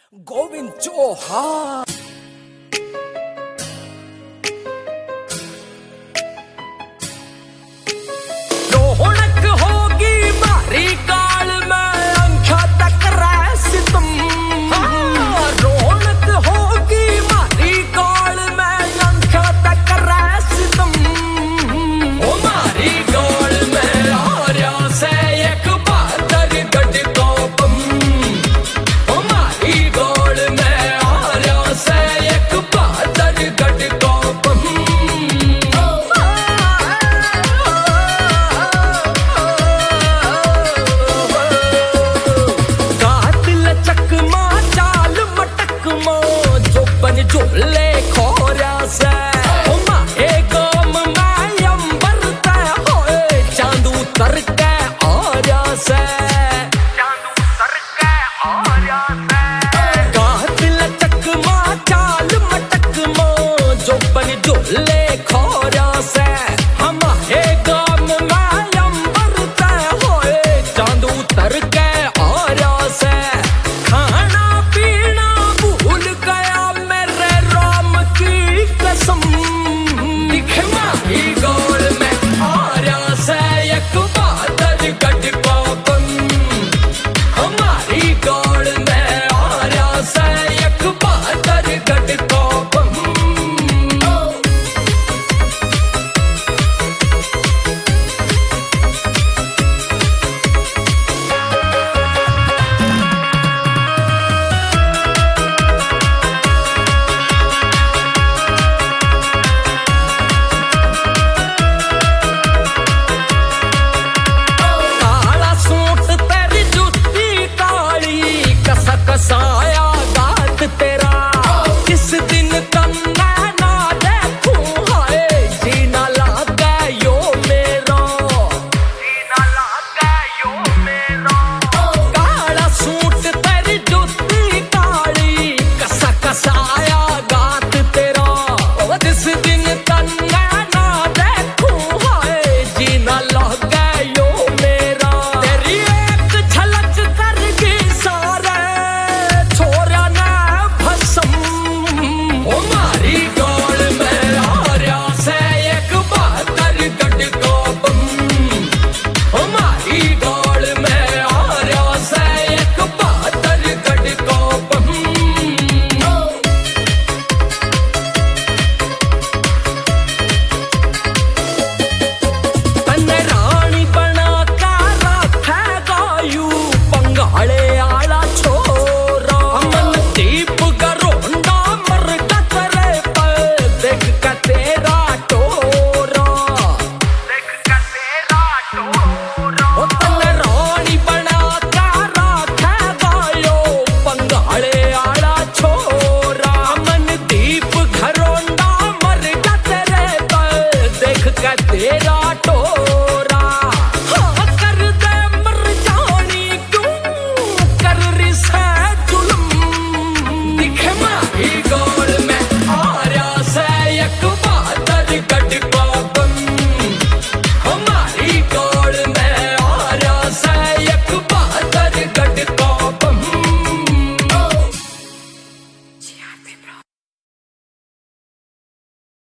गोविंद चौहान। रौनक होगी मारी काल में अंखा तक सितम। रौनक होगी मारी काल में अंखा तक सितम। ओ मारी काल में आर्या से एक बहादुर गढ़ को बम। ओ मारी काल में आर्या से एक बहादुर गढ़ को बम। झोले खोरा से माए गाम में अंबर तय होए चांदू तर के आर्या से। गात लचक माँ चाल मटक माँ जो बन झोले खोरा से हमारे गाम में अंबर तय होए चांदू तर के आर्या से। खाना पीना भूल गया मेरे राम की कसम। दिखे माही गो